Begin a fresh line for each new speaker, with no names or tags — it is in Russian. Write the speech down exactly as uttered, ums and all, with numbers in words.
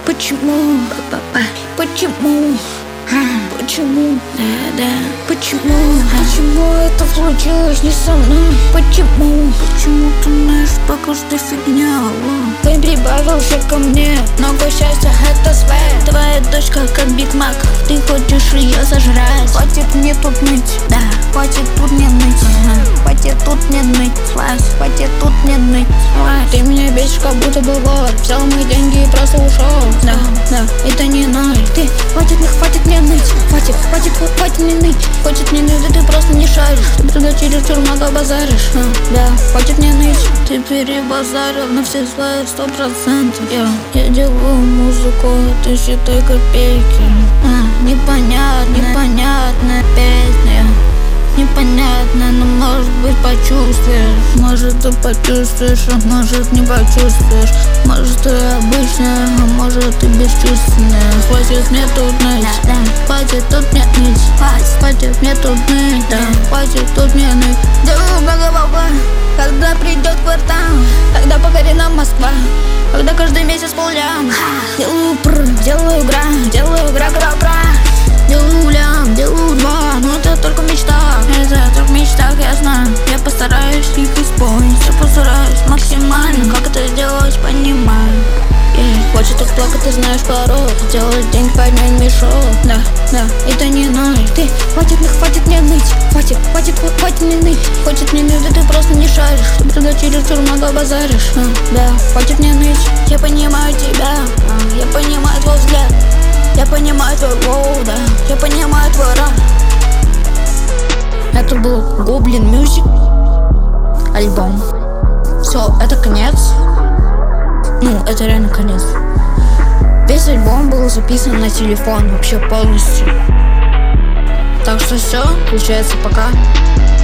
Почему? Почему? Почему? Да, да. Почему? Почему это случилось не со мной? Почему? Почему ты знаешь по каждой фигня? Ты прибавился ко мне, много счастья, это свет. Твоя дочка как Биг Мак, ты хочешь ее сожрать. Хватит мне тут ныть, да, хватит тут мне ныть, ага. Хватит тут мне ныть, слазь, хватит тут мне ныть, слазь. Ты меня бесишь, как будто бы вор, взял мои деньги и просто ушел. Да, да, это не ноль. Ты, хватит, не хватит мне ныть, хватит, хватит, хватит мне ныть. Хватит мне ныть, да ты просто не шаришь. Ты тогда чересчур много базаришь, а, да, хватит мне ныть. Ты перебазарил на все свои сто процентов. Я, я делаю музыку, ты считай копейки. а, Непонятно, непонятная песня. Непонятно, но может быть почувствуешь. Может ты почувствуешь, а может не почувствуешь. Может ты обычная, а может ты бесчувственная. Хватит мне тут ныть, да, да. Хватит тут мне ныть, хватит мне тут ныть, да. Хватит тут мне ныть. Делаю много, когда придет квартал, когда покорит нам Москва, когда каждый месяц поллям. Делаю пр, делаю гра, делаю гра-гра-гра. Делаю лям, делаю два, но это только мечта. Это только в мечтах, я знаю. Я постараюсь их исполнить. Я постараюсь максимально. Как это сделать, понимаю. yeah. Хочет так плакать, ты знаешь порог. Сделать деньги, поднять мешок. Да, да, это не ноль. Ты, хватит, не хватит мне ныть. Хватит, хватит, хватит мне ныть. Хочет мне ныть, да ты просто не шаришь. Ты тогда чересчур много базаришь, а, да, хватит мне ныть. Я понимаю тебя, а, я понимаю твой взгляд. Я понимаю твой воу, да, я понимаю твой рap. Это был Goblin Music альбом. Все, это конец. Ну, это реально конец. Весь альбом был записан на телефон вообще полностью. Так что все, получается, пока.